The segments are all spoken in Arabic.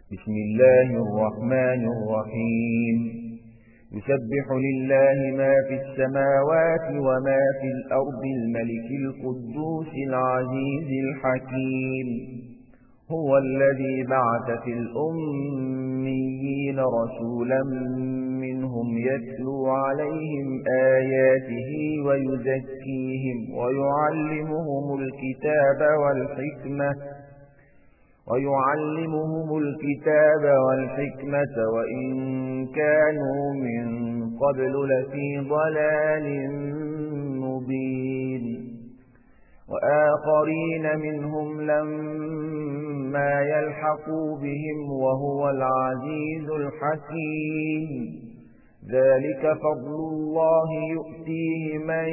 بسم الله الرحمن الرحيم يسبح لله ما في السماوات وما في الأرض الملك القدوس العزيز الحكيم هو الذي بعث في الأميين رسولا منهم يتلو عليهم آياته ويزكيهم ويعلمهم الكتاب والحكمة وإن كانوا من قبل لفي ضلال مبين وآخرين منهم لما يلحقوا بهم وهو العزيز الحكيم ذلك فضل الله يؤتيه من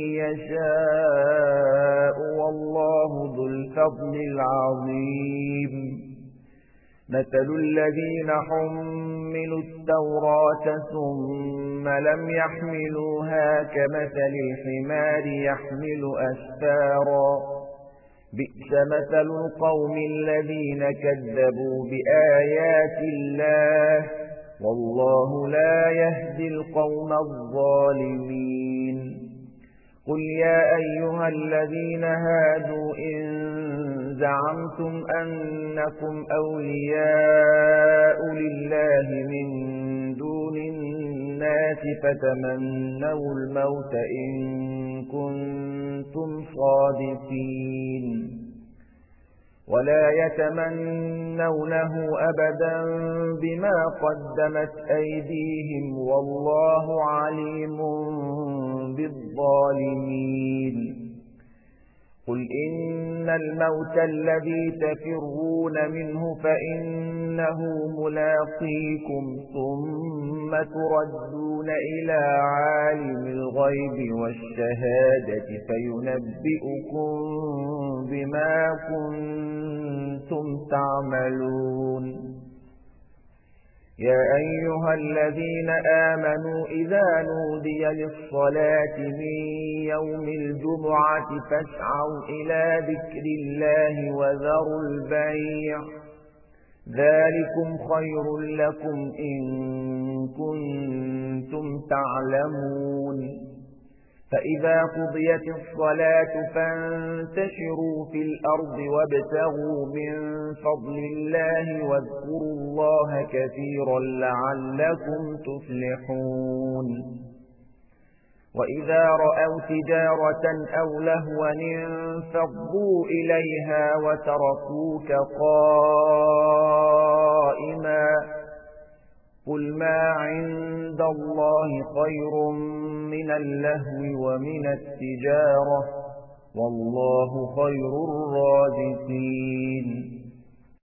يشاء والله ذو الفضل العظيم مثل الذين حملوا التوراة ثم لم يحملوها كمثل الحمار يحمل أسفارا بئس مثل القوم الذين كذبوا بآيات الله والله لا يهدي القوم الظالمين قل يا أيها الذين هادوا إن زعمتم أنكم أولياء لله من دون الناس فتمنوا الموت إن كنتم صادقين ولا يتمنونه أبدا بما قدمت أيديهم والله عليم بالظالمين قل إن الموت الذي تفرون منه فإنه ملاقيكم ثم تردون إلى عالم الغيب والشهادة فينبئكم بما كنتم تعملون يا أيها الذين آمنوا إذا نودي للصلاة من يوم الجمعة فاسعوا إلى ذكر الله وذروا البيع ذلكم خير لكم إن كنتم تعلمون فإذا قضيت الصلاة فانتشروا في الأرض وابتغوا من فضل الله واذكروا الله كثيرا لعلكم تفلحون وإذا رأوا تجارة أو لهوا انفضوا إليها وتركوك قائما قل ما عند الله خير من اللهو ومن التجارة والله خير الرازقين